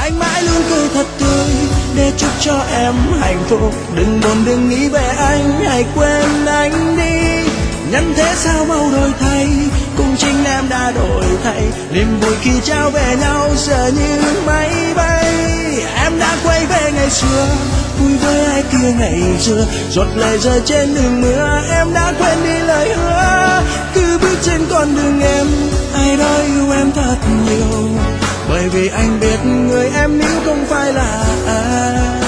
anh mãi luôn cười thật tươi để chúc cho em hạnh phúc. Đừng buồn đừng nghĩ về anh, hãy quên anh đi. Nhân thế sao mau đổi thay, cùng chính em đã đổi thay. Niềm vui khi trao về nhau giờ như máy bay. Em đã quay về ngày xưa, vui với ai kia ngày xưa. Giọt lệ rơi trên đường mưa, em đã quên đi lời hứa. Cứ bước trên con đường em, ai đó yêu em thật nhiều. Bởi vì anh biết người em níu không phải là ai.